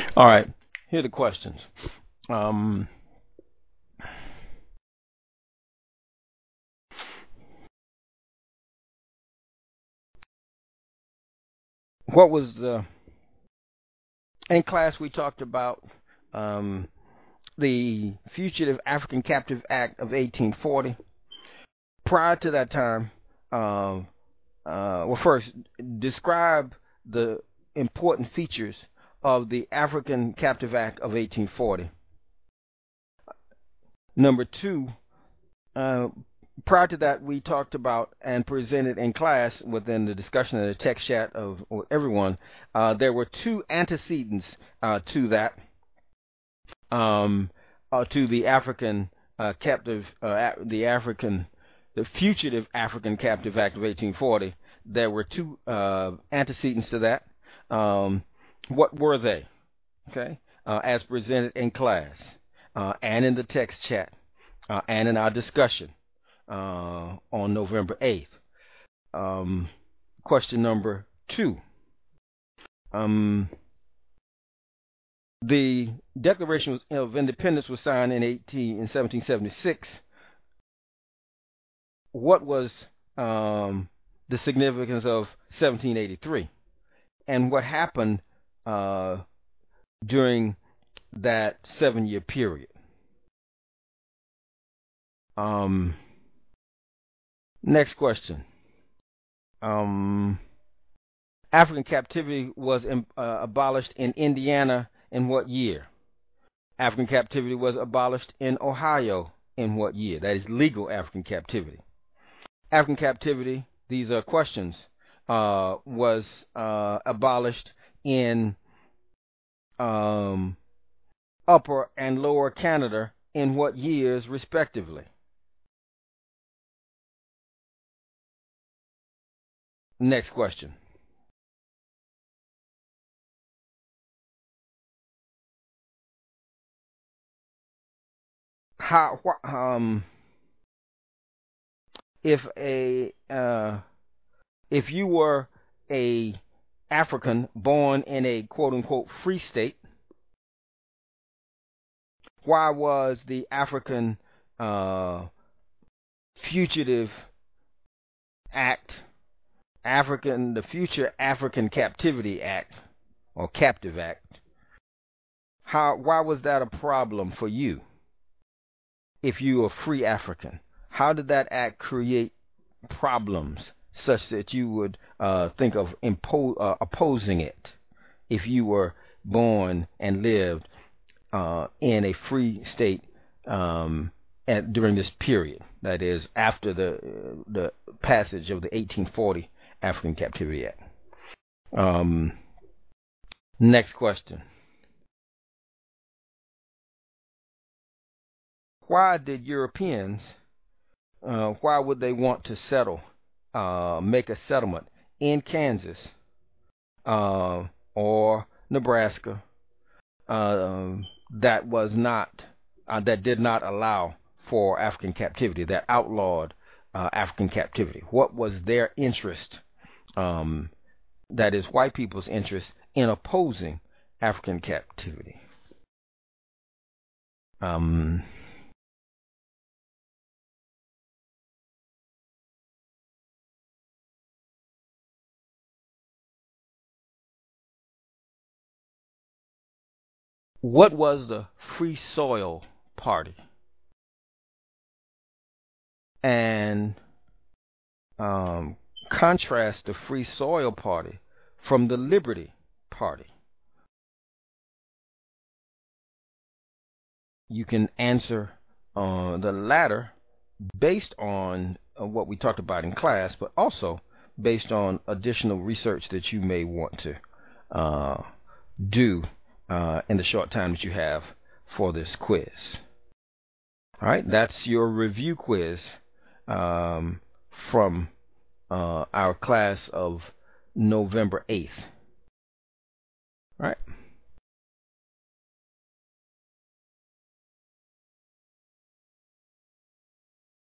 All right. Here are the questions. Um, what was the in class we talked about um, the Fugitive African Captive Act of 1840. Prior to that time, well, first describe the important features of the African Captive Act of 1840. Number two, uh, prior to that, we talked about and presented in class within the discussion of the text chat of everyone. There were two antecedents to that, to the African captive, the Fugitive African Captive Act of 1840. There were two antecedents to that. What were they? Okay, as presented in class and in the text chat and in our discussion on November 8th. Question number two. The Declaration of Independence was signed in 1776. What was the significance of 1783, and what happened during that 7-year period? Next question. African captivity was abolished in Indiana in what year? African captivity was abolished in Ohio in what year? That is legal African captivity. African captivity, these are questions, was abolished in Upper and Lower Canada in what years, respectively? Next question. How if you were a African born in a quote unquote free state, why was the African Fugitive Act, the Future African Captivity Act or Captive Act, why was that a problem for you if you were free African? How did that act create problems such that you would think of opposing it if you were born and lived in a free state during this period, that is, after the passage of the 1840 African Captivity Act? Next question. Why did Europeans, why would they want to settle, make a settlement in Kansas or Nebraska that was not, that did not allow for African captivity, that outlawed African captivity? What was their interest, that is, white people's interest, in opposing African captivity? What was the Free Soil Party? And contrast the Free Soil Party from the Liberty Party. You can answer the latter based on what we talked about in class, but also based on additional research that you may want to do in the short time that you have for this quiz. All right, that's your review quiz from our class of November 8th.